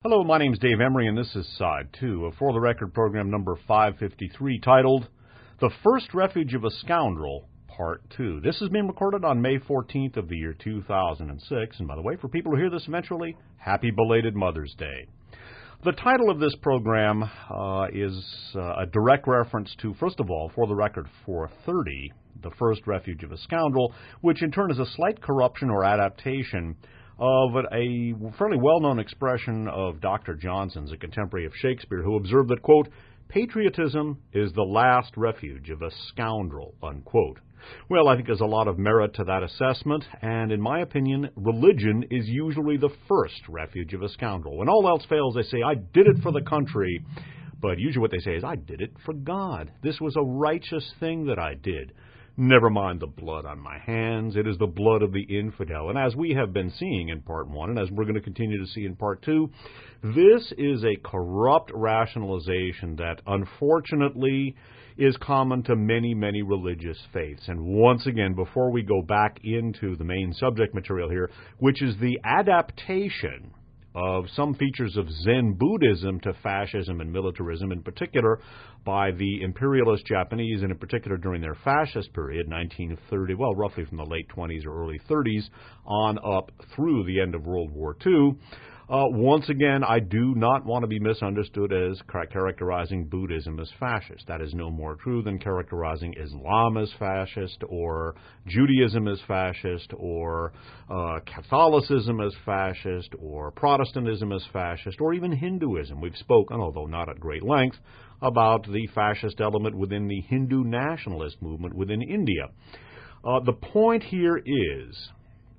Hello, my name is Dave Emery, and this is Side 2 of For the Record program number 553, titled The First Refuge of a Scoundrel, Part 2. This has been recorded on May 14th of the year 2006, and by the way, for people who hear this eventually, happy belated Mother's Day. The title of this program is a direct reference to, first of all, For the Record 430, The First Refuge of a Scoundrel, which in turn is a slight corruption or adaptation of a fairly well-known expression of Dr. Johnson's, a contemporary of Shakespeare, who observed that, quote, patriotism is the last refuge of a scoundrel, unquote. Well, I think there's a lot of merit to that assessment, and in my opinion, religion is usually the first refuge of a scoundrel. When all else fails, they say, I did it for the country, but usually what they say is, I did it for God. This was a righteous thing that I did. Never mind the blood on my hands. It is the blood of the infidel. And as we have been seeing in Part 1, and as we're going to continue to see in Part 2, this is a corrupt rationalization that, unfortunately, is common to many, many religious faiths. And once again, before we go back into the main subject material here, which is the adaptation of some features of Zen Buddhism to fascism and militarism, in particular by the imperialist Japanese, and in particular during their fascist period, 1930, well, roughly from the late 20s or early 30s on up through the end of World War II. Once again, I do not want to be misunderstood as characterizing Buddhism as fascist. That is no more true than characterizing Islam as fascist, or Judaism as fascist, or Catholicism as fascist, or Protestantism as fascist, or even Hinduism. We've spoken, although not at great length, about the fascist element within the Hindu nationalist movement within India. The point here is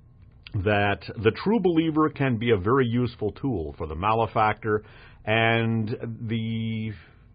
that the true believer can be a very useful tool for the malefactor, and the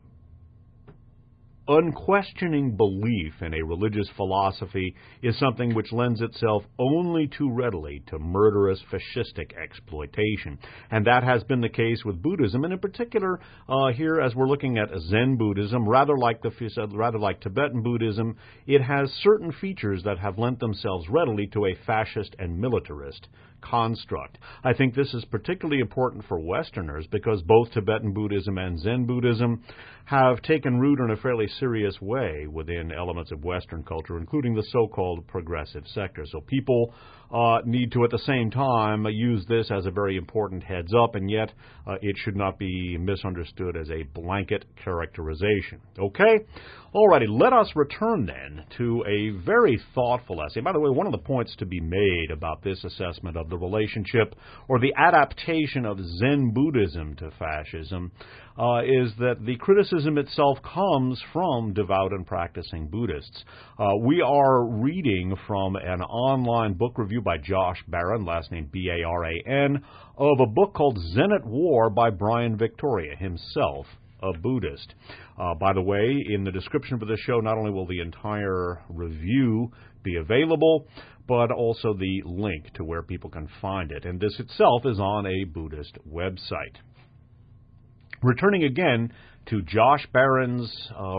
unquestioning belief in a religious philosophy is something which lends itself only too readily to murderous fascistic exploitation. And that has been the case with Buddhism, and in particular here, as we're looking at Zen Buddhism, rather like Tibetan Buddhism, it has certain features that have lent themselves readily to a fascist and militarist construct. I think this is particularly important for Westerners because both Tibetan Buddhism and Zen Buddhism have taken root in a fairly serious way within elements of Western culture, including the so-called progressive sector. So people need to, at the same time, use this as a very important heads-up, and yet it should not be misunderstood as a blanket characterization. Okay? Alrighty, let us return then to a very thoughtful essay. By the way, one of the points to be made about this assessment of the relationship or the adaptation of Zen Buddhism to fascism is that the criticism itself comes from devout and practicing Buddhists. We are reading from an online book review by Josh Barron, last name B-A-R-A-N, of a book called Zen at War by Brian Victoria, himself a Buddhist. By the way, in the description for this show, not only will the entire review be available, but also the link to where people can find it. And this itself is on a Buddhist website. Returning again to Josh Barron's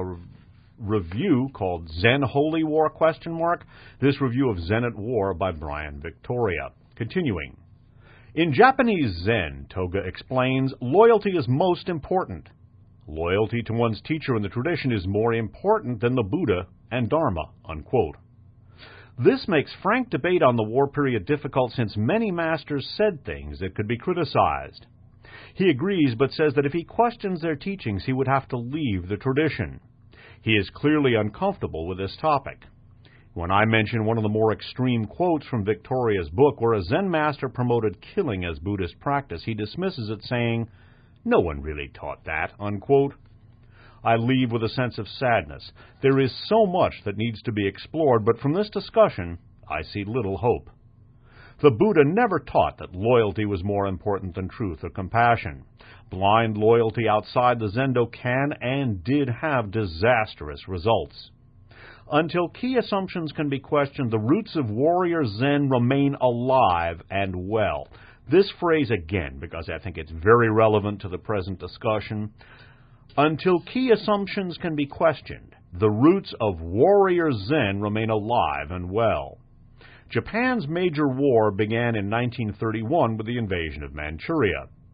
review called Zen Holy War, ? This review of Zen at War by Brian Victoria. Continuing. In Japanese Zen, Toga explains, loyalty is most important. Loyalty to one's teacher in the tradition is more important than the Buddha and Dharma, unquote. This makes frank debate on the war period difficult since many masters said things that could be criticized. He agrees, but says that if he questions their teachings, he would have to leave the tradition. He is clearly uncomfortable with this topic. When I mention one of the more extreme quotes from Victoria's book, where a Zen master promoted killing as Buddhist practice, he dismisses it, saying, no one really taught that, unquote. I leave with a sense of sadness. There is so much that needs to be explored, but from this discussion, I see little hope. The Buddha never taught that loyalty was more important than truth or compassion. Blind loyalty outside the Zendo can and did have disastrous results. Until key assumptions can be questioned, the roots of warrior Zen remain alive and well. This phrase again, because I think it's very relevant to the present discussion. Until key assumptions can be questioned, the roots of warrior Zen remain alive and well. Japan's major war began in 1931 with the invasion of Manchuria.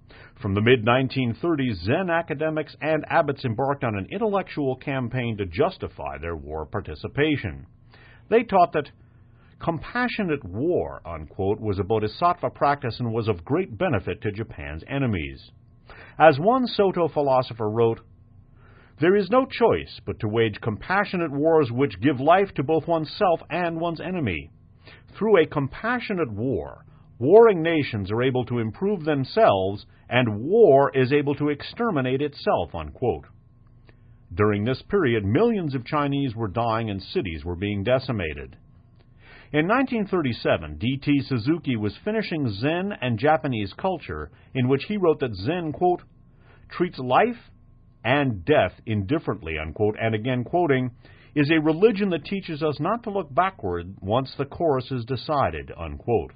From the mid-1930s, Zen academics and abbots embarked on an intellectual campaign to justify their war participation. They taught that compassionate war, unquote, was a bodhisattva practice and was of great benefit to Japan's enemies. As one Soto philosopher wrote, "There is no choice but to wage compassionate wars which give life to both oneself and one's enemy. Through a compassionate war, warring nations are able to improve themselves, and war is able to exterminate itself," unquote. During this period, millions of Chinese were dying and cities were being decimated. In 1937, D.T. Suzuki was finishing Zen and Japanese culture, in which he wrote that Zen, quote, "treats life and death indifferently," unquote, and again quoting, "is a religion that teaches us not to look backward once the course is decided," unquote.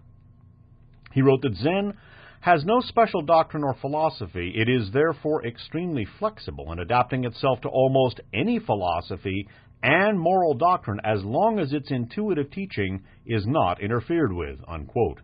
He wrote that Zen has no special doctrine or philosophy. It is therefore extremely flexible in adapting itself to almost any philosophy and moral doctrine as long as its intuitive teaching is not interfered with, unquote.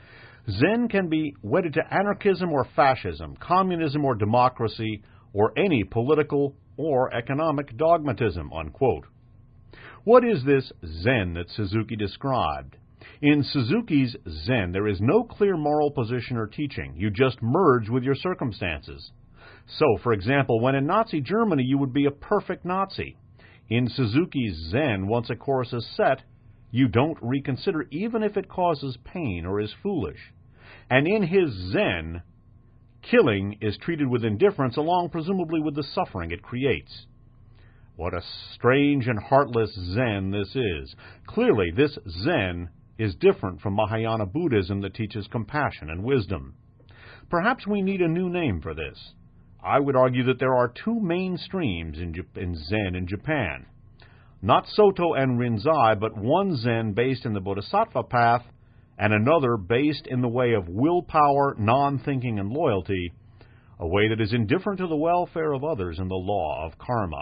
Zen can be wedded to anarchism or fascism, communism or democracy, or any political or economic dogmatism, unquote. What is this Zen that Suzuki described? In Suzuki's Zen, there is no clear moral position or teaching. You just merge with your circumstances. So, for example, when in Nazi Germany, you would be a perfect Nazi. In Suzuki's Zen, once a course is set, you don't reconsider even if it causes pain or is foolish. And in his Zen, killing is treated with indifference along presumably with the suffering it creates. What a strange and heartless Zen this is. Clearly, this Zen is different from Mahayana Buddhism that teaches compassion and wisdom. Perhaps we need a new name for this. I would argue that there are two main streams in Zen in Japan. Not Soto and Rinzai, but one Zen based in the Bodhisattva path and another based in the way of willpower, non-thinking, and loyalty, a way that is indifferent to the welfare of others and the law of karma.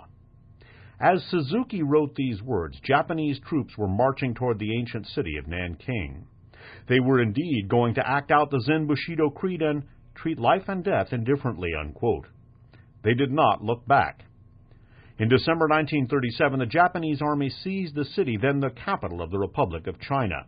As Suzuki wrote these words, Japanese troops were marching toward the ancient city of Nanking. They were indeed going to act out the Zen Bushido creed and treat life and death indifferently, unquote. They did not look back. In December 1937, the Japanese army seized the city, then the capital of the Republic of China.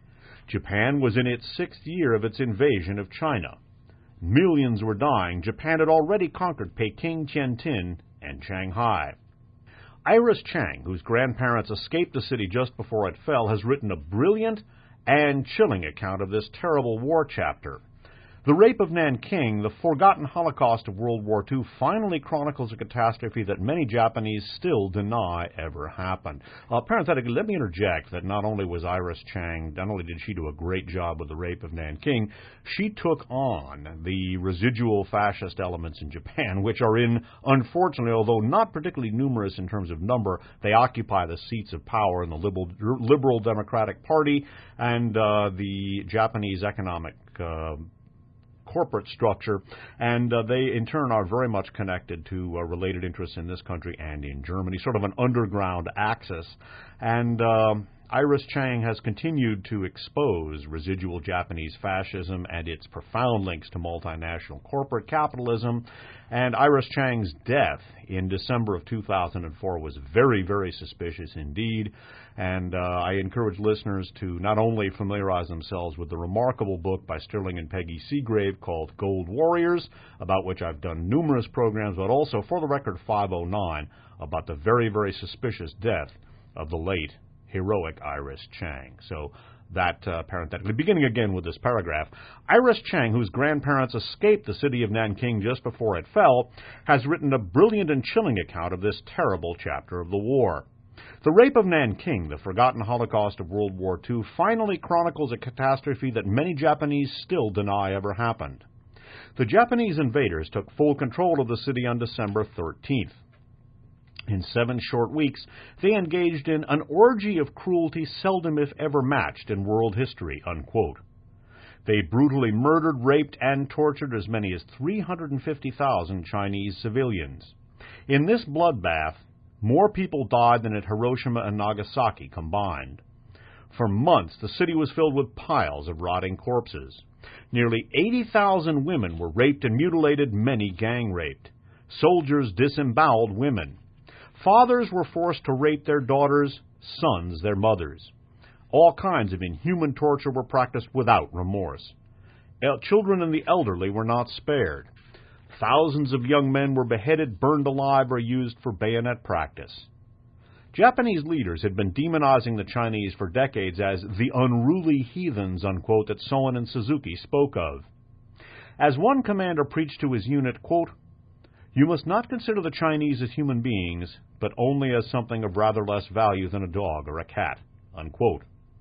Japan was in its 6th year of its invasion of China. Millions were dying. Japan had already conquered Peking, Tianjin, and Shanghai. Iris Chang, whose grandparents escaped the city just before it fell, has written a brilliant and chilling account of this terrible war chapter. The Rape of Nanking, the forgotten Holocaust of World War II, finally chronicles a catastrophe that many Japanese still deny ever happened. Parenthetically, let me interject that not only was Iris Chang, not only did she do a great job with the Rape of Nanking, she took on the residual fascist elements in Japan, which are unfortunately, although not particularly numerous in terms of number, they occupy the seats of power in the Liberal Democratic Party and the Japanese economic corporate structure, and they in turn are very much connected to related interests in this country and in Germany, sort of an underground axis. And Iris Chang has continued to expose residual Japanese fascism and its profound links to multinational corporate capitalism. And Iris Chang's death in December of 2004 was very, very suspicious indeed. And I encourage listeners to not only familiarize themselves with the remarkable book by Sterling and Peggy Seagrave called Gold Warriors, about which I've done numerous programs, but also For the Record 509, about the very, very suspicious death of the late heroic Iris Chang. So that parenthetically, beginning again with this paragraph, Iris Chang, whose grandparents escaped the city of Nanking just before it fell, has written a brilliant and chilling account of this terrible chapter of the war. The Rape of Nanking, the forgotten Holocaust of World War II, finally chronicles a catastrophe that many Japanese still deny ever happened. The Japanese invaders took full control of the city on December 13th. In 7 short weeks, they engaged in an orgy of cruelty seldom if ever matched in world history, unquote. They brutally murdered, raped, and tortured as many as 350,000 Chinese civilians. In this bloodbath, more people died than at Hiroshima and Nagasaki combined. For months, the city was filled with piles of rotting corpses. Nearly 80,000 women were raped and mutilated, many gang-raped. Soldiers disemboweled women. Fathers were forced to rape their daughters, sons their mothers. All kinds of inhuman torture were practiced without remorse. Children and the elderly were not spared. Thousands of young men were beheaded, burned alive, or used for bayonet practice. Japanese leaders had been demonizing the Chinese for decades as the unruly heathens, unquote, that Soen and Suzuki spoke of. As one commander preached to his unit, quote, "You must not consider the Chinese as human beings, but only as something of rather less value than a dog or a cat," unquote.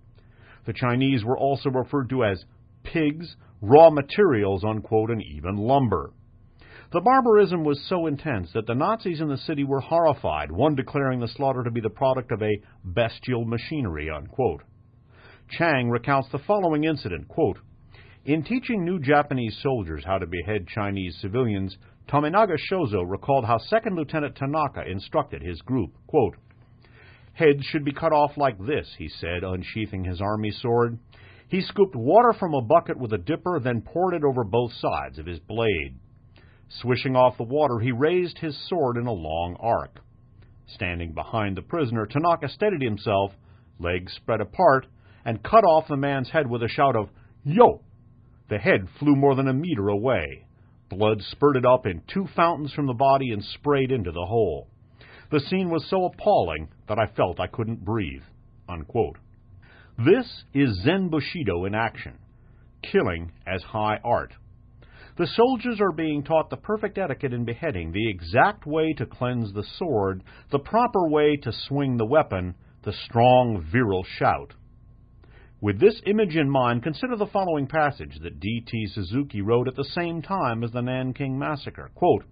The Chinese were also referred to as pigs, raw materials, unquote, and even lumber. The barbarism was so intense that the Nazis in the city were horrified, one declaring the slaughter to be the product of a bestial machinery, unquote. Chang recounts the following incident, quote, "In teaching new Japanese soldiers how to behead Chinese civilians, Tominaga Shozo recalled how Second Lieutenant Tanaka instructed his group, quote, 'Heads should be cut off like this,' he said, unsheathing his army sword. He scooped water from a bucket with a dipper, then poured it over both sides of his blade. Swishing off the water, he raised his sword in a long arc. Standing behind the prisoner, Tanaka steadied himself, legs spread apart, and cut off the man's head with a shout of, 'Yo!' The head flew more than a meter away. Blood spurted up in 2 fountains from the body and sprayed into the hole. The scene was so appalling that I felt I couldn't breathe," unquote. This is Zen Bushido in action, killing as high art. The soldiers are being taught the perfect etiquette in beheading, the exact way to cleanse the sword, the proper way to swing the weapon, the strong, virile shout. With this image in mind, consider the following passage that D.T. Suzuki wrote at the same time as the Nanking Massacre. Quote,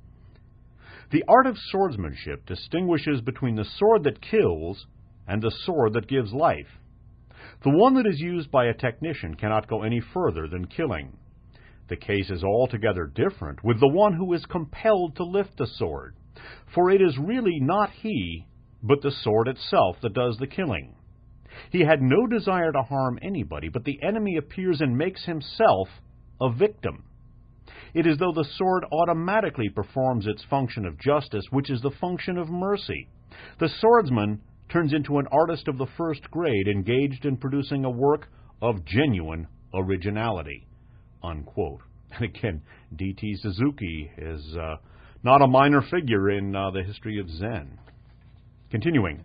"The art of swordsmanship distinguishes between the sword that kills and the sword that gives life. The one that is used by a technician cannot go any further than killing. The case is altogether different with the one who is compelled to lift the sword, for it is really not he, but the sword itself that does the killing. He had no desire to harm anybody, but the enemy appears and makes himself a victim. It is as though the sword automatically performs its function of justice, which is the function of mercy. The swordsman turns into an artist of the first grade, engaged in producing a work of genuine originality," unquote. And again, D.T. Suzuki is not a minor figure in the history of Zen. Continuing.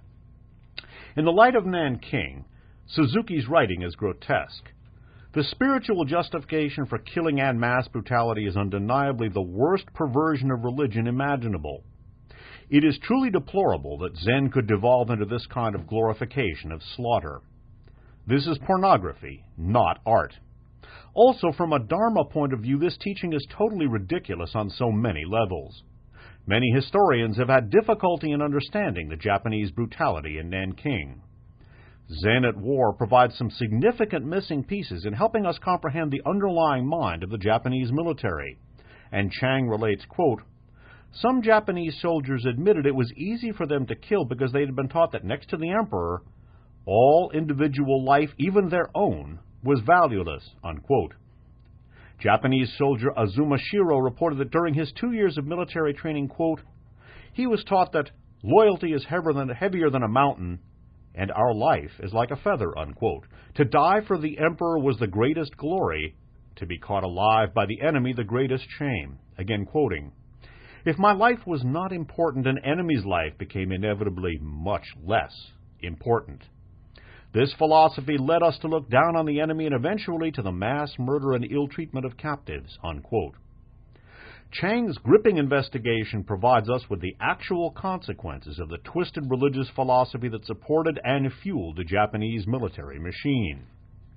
In the light of Nanking, Suzuki's writing is grotesque. The spiritual justification for killing en masse brutality is undeniably the worst perversion of religion imaginable. It is truly deplorable that Zen could devolve into this kind of glorification of slaughter. This is pornography, not art. Also, from a Dharma point of view, this teaching is totally ridiculous on so many levels. Many historians have had difficulty in understanding the Japanese brutality in Nanking. Zen at War provides some significant missing pieces in helping us comprehend the underlying mind of the Japanese military. And Chang relates, quote, "Some Japanese soldiers admitted it was easy for them to kill because they had been taught that next to the emperor, all individual life, even their own, was valueless," unquote. Japanese soldier Azuma Shiro reported that during his 2 years of military training, quote, "He was taught that loyalty is heavier than a mountain, and our life is like a feather," unquote. To die for the emperor was the greatest glory, to be caught alive by the enemy the greatest shame. Again quoting, "If my life was not important, an enemy's life became inevitably much less important. This philosophy led us to look down on the enemy and eventually to the mass murder and ill-treatment of captives," unquote. Chang's gripping investigation provides us with the actual consequences of the twisted religious philosophy that supported and fueled the Japanese military machine.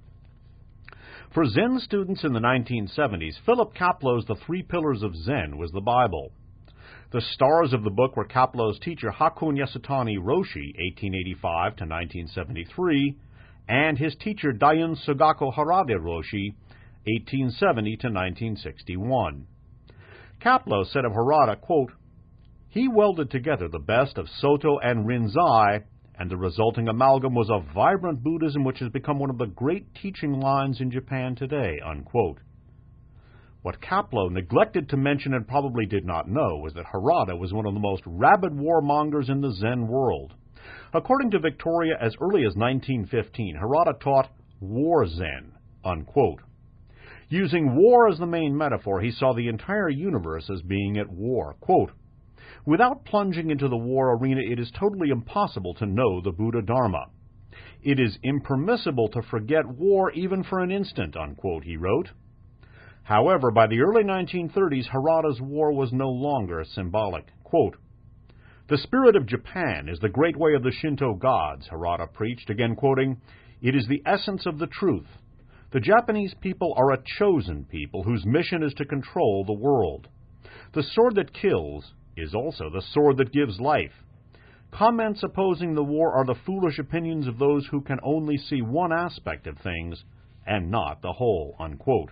For Zen students in the 1970s, Philip Kaplow's The Three Pillars of Zen was the Bible. The stars of the book were Kaplow's teacher Hakun Yasutani Roshi, 1885 to 1973, and his teacher Daiun Sugako Harada Roshi, 1870 to 1961. Kaplow said of Harada, quote, "He welded together the best of Soto and Rinzai, and the resulting amalgam was a vibrant Buddhism which has become one of the great teaching lines in Japan today," unquote. What Kapleau neglected to mention and probably did not know was that Harada was one of the most rabid warmongers in the Zen world. According to Victoria, as early as 1915, Harada taught war Zen, unquote. Using war as the main metaphor, he saw the entire universe as being at war. Quote, "Without plunging into the war arena, it is totally impossible to know the Buddha Dharma. It is impermissible to forget war even for an instant," unquote, he wrote. However, by the early 1930s, Harada's war was no longer symbolic. Quote, "The spirit of Japan is the great way of the Shinto gods," Harada preached, again quoting, "It is the essence of the truth. The Japanese people are a chosen people whose mission is to control the world. The sword that kills is also the sword that gives life. Comments opposing the war are the foolish opinions of those who can only see one aspect of things and not the whole," unquote.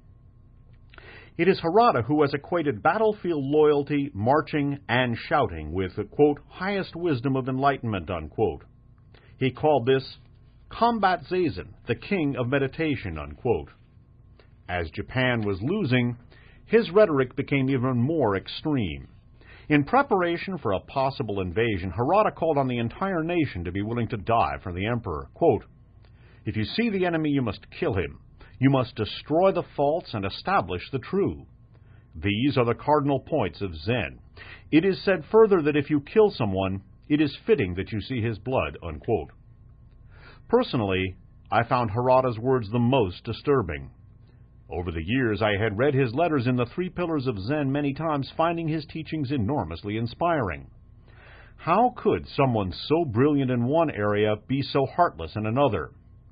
It is Harada who has equated battlefield loyalty, marching, and shouting with the, quote, "highest wisdom of enlightenment," unquote. He called this combat zazen, the king of meditation, unquote. As Japan was losing, his rhetoric became even more extreme. In preparation for a possible invasion, Harada called on the entire nation to be willing to die for the emperor. Quote, "If you see the enemy, you must kill him. You must destroy the false and establish the true. These are the cardinal points of Zen. It is said further that if you kill someone, it is fitting that you see his blood," unquote. Personally, I found Harada's words the most disturbing. Over the years, I had read his letters in the Three Pillars of Zen many times, finding his teachings enormously inspiring. How could someone so brilliant in one area be so heartless in another?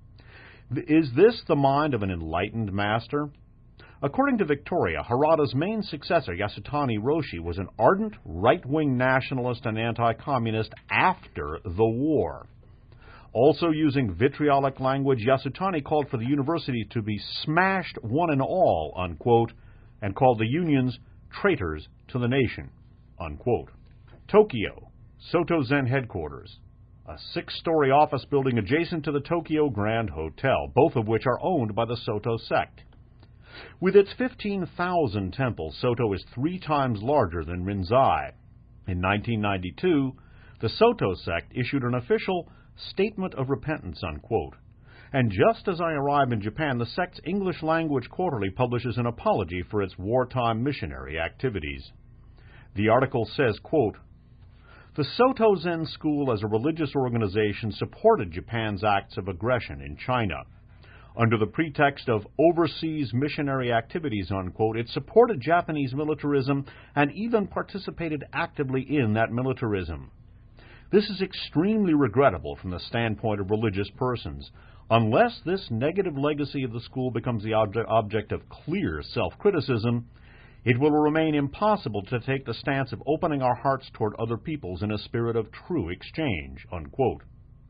Is this the mind of an enlightened master? According to Victoria, Harada's main successor, Yasutani Roshi, was an ardent right-wing nationalist and anti-communist after the war. Also using vitriolic language, Yasutani called for the university to be smashed one and all, unquote, and called the unions traitors to the nation, unquote. Tokyo, Soto Zen headquarters, a 6-story office building adjacent to the Tokyo Grand Hotel, both of which are owned by the Soto sect. With its 15,000 temples, Soto is 3 times larger than Rinzai. In 1992, the Soto sect issued an official Statement of Repentance, unquote. And just as I arrive in Japan, the sect's English-language quarterly publishes an apology for its wartime missionary activities. The article says, quote, "The Soto Zen School as a religious organization supported Japan's acts of aggression in China. Under the pretext of overseas missionary activities," unquote, it supported Japanese militarism and even participated actively in that militarism. This is extremely regrettable from the standpoint of religious persons. Unless this negative legacy of the school becomes the object of clear self-criticism, it will remain impossible to take the stance of opening our hearts toward other peoples in a spirit of true exchange," unquote.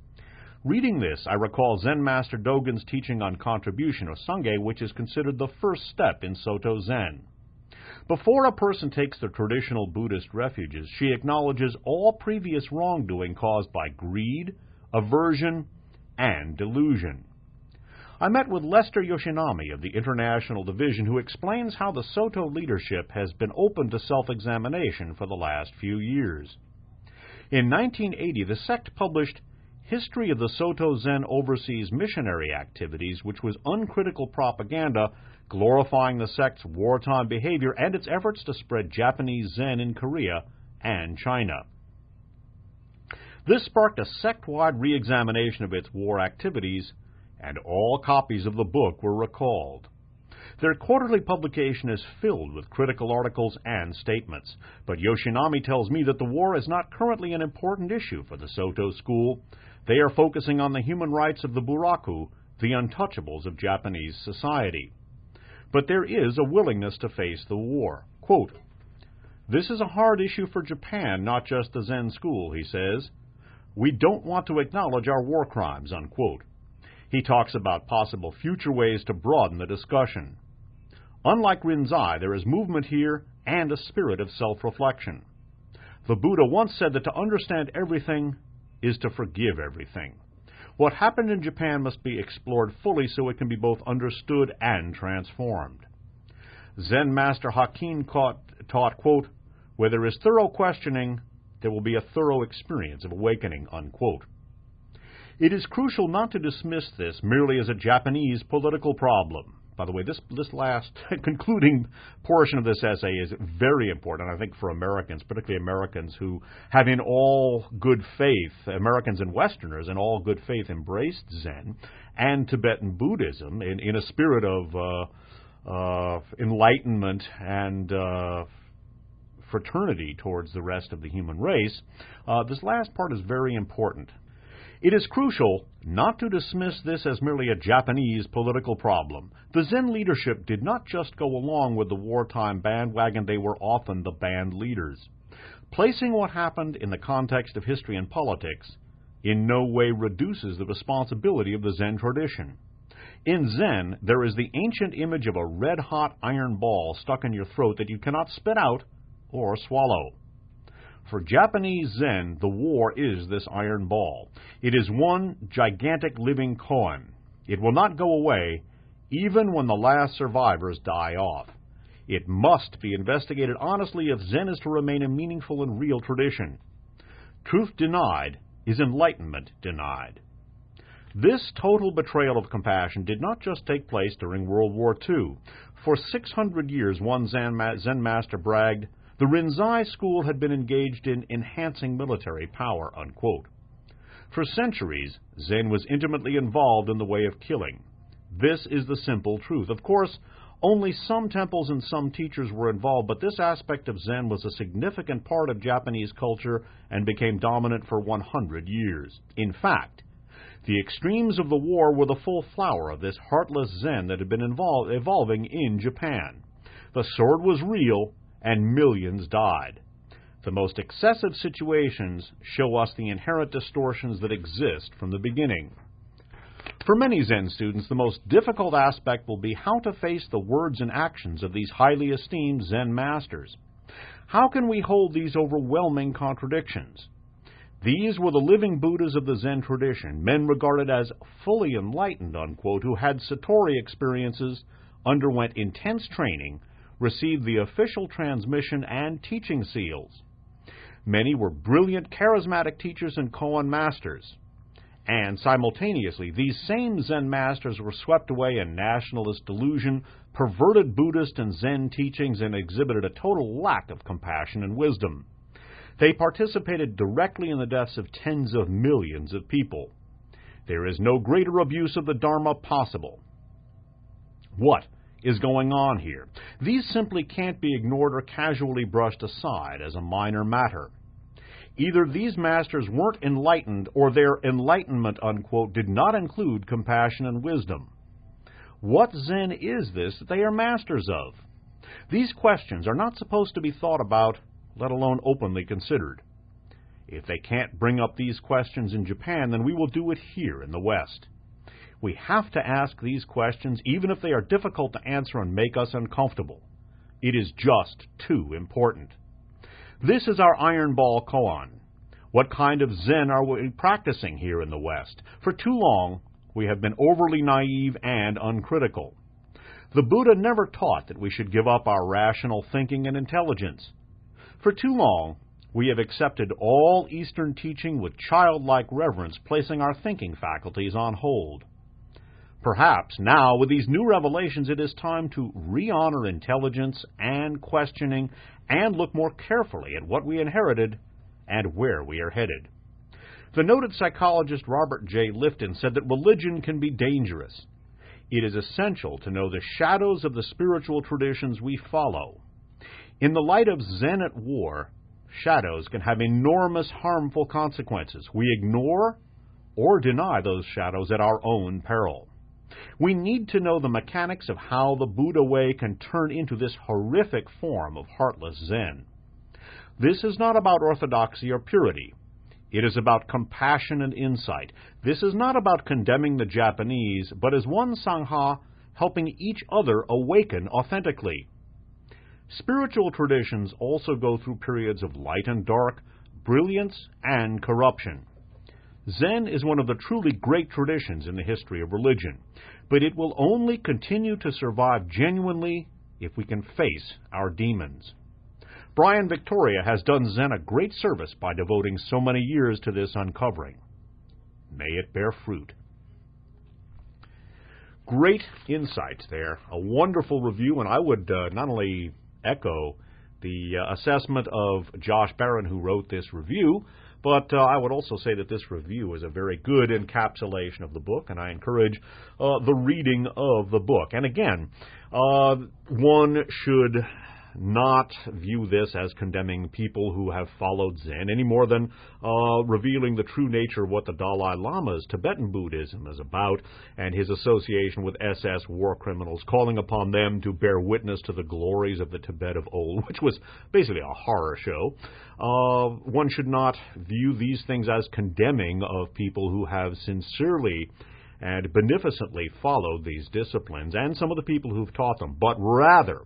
Reading this, I recall Zen Master Dogen's teaching on contribution, or Sangye, which is considered the first step in Soto Zen. Before a person takes the traditional Buddhist refuges, she acknowledges all previous wrongdoing caused by greed, aversion, and delusion. I met with Lester Yoshinami of the International Division, who explains how the Soto leadership has been open to self-examination for the last few years. In 1980, the sect published History of the Soto Zen Overseas Missionary Activities, which was uncritical propaganda glorifying the sect's wartime behavior and its efforts to spread Japanese Zen in Korea and China. This sparked a sect-wide re-examination of its war activities, and all copies of the book were recalled. Their quarterly publication is filled with critical articles and statements, but Yoshinami tells me that the war is not currently an important issue for the Soto school. They are focusing on the human rights of the Buraku, the untouchables of Japanese society. But there is a willingness to face the war. Quote, "This is a hard issue for Japan, not just the Zen school," he says. "We don't want to acknowledge our war crimes," unquote. He talks about possible future ways to broaden the discussion. Unlike Rinzai, there is movement here and a spirit of self-reflection. The Buddha once said that to understand everything is to forgive everything. What happened in Japan must be explored fully so it can be both understood and transformed. Zen master Hakin taught, quote, "Where there is thorough questioning, there will be a thorough experience of awakening," unquote. It is crucial not to dismiss this merely as a Japanese political problem. By the way, this last concluding portion of this essay is very important, I think, for Americans, particularly Americans who have in all good faith, Americans and Westerners in all good faith, embraced Zen and Tibetan Buddhism in a spirit of enlightenment and fraternity towards the rest of the human race. This last part is very important. It is crucial not to dismiss this as merely a Japanese political problem. The Zen leadership did not just go along with the wartime bandwagon, they were often the band leaders. Placing what happened in the context of history and politics in no way reduces the responsibility of the Zen tradition. In Zen, there is the ancient image of a red-hot iron ball stuck in your throat that you cannot spit out or swallow. For Japanese Zen, the war is this iron ball. It is one gigantic living koan. It will not go away, even when the last survivors die off. It must be investigated honestly if Zen is to remain a meaningful and real tradition. Truth denied is enlightenment denied. This total betrayal of compassion did not just take place during World War II. For 600 years, one Zen master bragged, "The Rinzai school had been engaged in enhancing military power," unquote. For centuries, Zen was intimately involved in the way of killing. This is the simple truth. Of course, only some temples and some teachers were involved, but this aspect of Zen was a significant part of Japanese culture and became dominant for 100 years. In fact, the extremes of the war were the full flower of this heartless Zen that had been evolving in Japan. The sword was real, and millions died. The most excessive situations show us the inherent distortions that exist from the beginning. For many Zen students, the most difficult aspect will be how to face the words and actions of these highly esteemed Zen masters. How can we hold these overwhelming contradictions? These were the living Buddhas of the Zen tradition, men regarded as fully enlightened, unquote, who had Satori experiences, underwent intense training, received the official transmission and teaching seals. Many were brilliant, charismatic teachers and koan masters. And simultaneously, these same Zen masters were swept away in nationalist delusion, perverted Buddhist and Zen teachings, and exhibited a total lack of compassion and wisdom. They participated directly in the deaths of tens of millions of people. There is no greater abuse of the Dharma possible. What is going on here? These simply can't be ignored or casually brushed aside as a minor matter. Either these masters weren't enlightened or their enlightenment, unquote, did not include compassion and wisdom. What Zen is this that they are masters of? These questions are not supposed to be thought about, let alone openly considered. If they can't bring up these questions in Japan, then we will do it here in the West. We have to ask these questions, even if they are difficult to answer and make us uncomfortable. It is just too important. This is our iron ball koan. What kind of Zen are we practicing here in the West? For too long, we have been overly naive and uncritical. The Buddha never taught that we should give up our rational thinking and intelligence. For too long, we have accepted all Eastern teaching with childlike reverence, placing our thinking faculties on hold. Perhaps now, with these new revelations, it is time to re-honor intelligence and questioning and look more carefully at what we inherited and where we are headed. The noted psychologist Robert J. Lifton said that religion can be dangerous. It is essential to know the shadows of the spiritual traditions we follow. In the light of Zen at war, shadows can have enormous harmful consequences. We ignore or deny those shadows at our own peril. We need to know the mechanics of how the Buddha way can turn into this horrific form of heartless Zen. This is not about orthodoxy or purity. It is about compassion and insight. This is not about condemning the Japanese, but as one Sangha, helping each other awaken authentically. Spiritual traditions also go through periods of light and dark, brilliance and corruption. Zen is one of the truly great traditions in the history of religion, but it will only continue to survive genuinely if we can face our demons. Brian Victoria has done Zen a great service by devoting so many years to this uncovering. May it bear fruit. Great insights there. A wonderful review, and I would not only echo the assessment of Josh Barron, who wrote this review, but I would also say that this review is a very good encapsulation of the book, and I encourage the reading of the book. And again, one should not view this as condemning people who have followed Zen any more than revealing the true nature of what the Dalai Lama's Tibetan Buddhism is about and his association with SS war criminals, calling upon them to bear witness to the glories of the Tibet of old, which was basically a horror show. One should not view these things as condemning of people who have sincerely and beneficently followed these disciplines and some of the people who've taught them, but rather,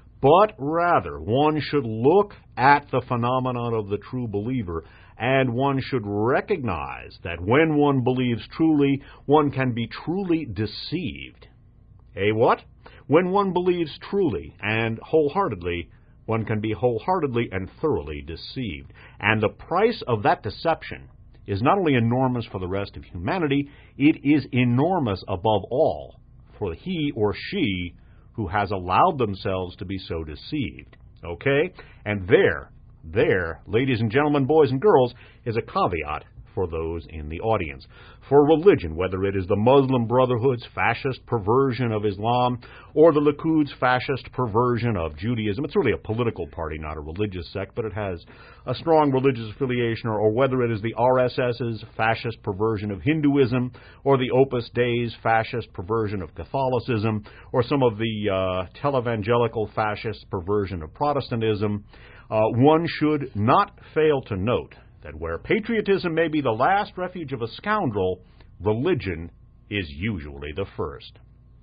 one should look at the phenomenon of the true believer, and one should recognize that when one believes truly, one can be truly deceived. What? When one believes truly and wholeheartedly, one can be wholeheartedly and thoroughly deceived. And the price of that deception is not only enormous for the rest of humanity, it is enormous above all for he or she who has allowed themselves to be so deceived. Okay? And there, ladies and gentlemen, boys and girls, is a caveat for those in the audience. For religion, whether it is the Muslim Brotherhood's fascist perversion of Islam or the Likud's fascist perversion of Judaism, it's really a political party, not a religious sect, but it has a strong religious affiliation, or whether it is the RSS's fascist perversion of Hinduism or the Opus Dei's fascist perversion of Catholicism or some of the televangelical fascist perversion of Protestantism, one should not fail to note that where patriotism may be the last refuge of a scoundrel, religion is usually the first.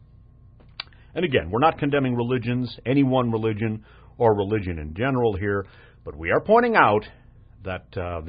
And again, we're not condemning religions, any one religion, or religion in general here, but we are pointing out that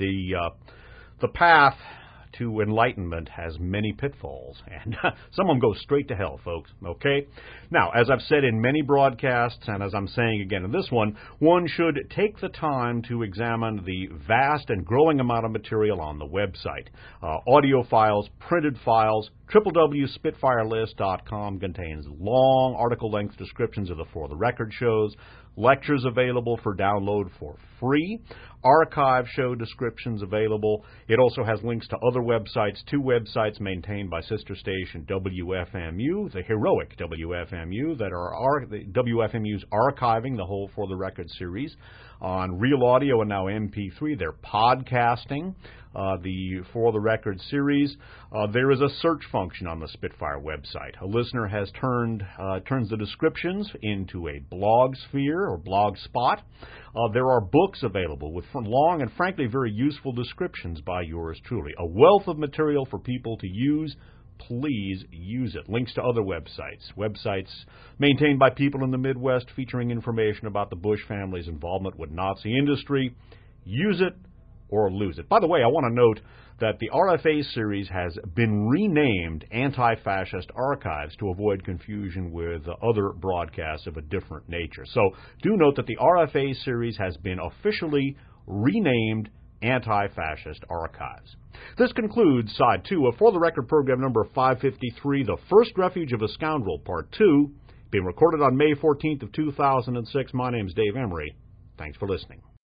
the path to enlightenment has many pitfalls, and some of them go straight to hell, folks, okay? Now, as I've said in many broadcasts, and as I'm saying again in this one should take the time to examine the vast and growing amount of material on the website. Audio files, printed files, www.spitfirelist.com contains long article-length descriptions of the For the Record shows, lectures available for download for free, archive show descriptions available. It also has links to other websites, two websites maintained by sister station WFMU, the heroic WFMU, that are WFMU's archiving the whole For the Record series on Real Audio and now MP3. They're podcasting the For the Record series. There is a search function on the Spitfire website. A listener has turns the descriptions into a blog sphere or blog spot. There are books available with long and frankly very useful descriptions by yours truly. A wealth of material for people to use. Please use it. Links to other websites maintained by people in the Midwest featuring information about the Bush family's involvement with Nazi industry. Use it or lose it. By the way, I want to note that the RFA series has been renamed Anti-Fascist Archives to avoid confusion with other broadcasts of a different nature. So do note that the RFA series has been officially renamed Anti-Fascist Archives. This concludes Side 2 of For the Record program number 553, The First Refuge of a Scoundrel, Part 2, being recorded on May 14th of 2006. My name's Dave Emery. Thanks for listening.